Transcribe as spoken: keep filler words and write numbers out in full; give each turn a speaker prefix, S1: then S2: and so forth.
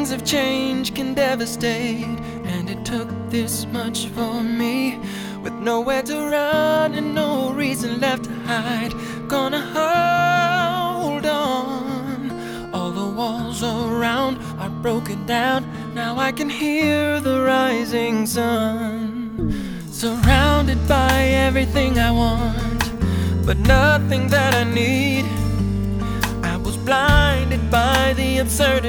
S1: things have changed can devastate, and it took this much for me. With nowhere to run and no reason left to hide, gonna hold on. All the walls around are broken down, now I can hear the rising sun. Surrounded by everything I want, but nothing that I need. I was blinded by the absurdity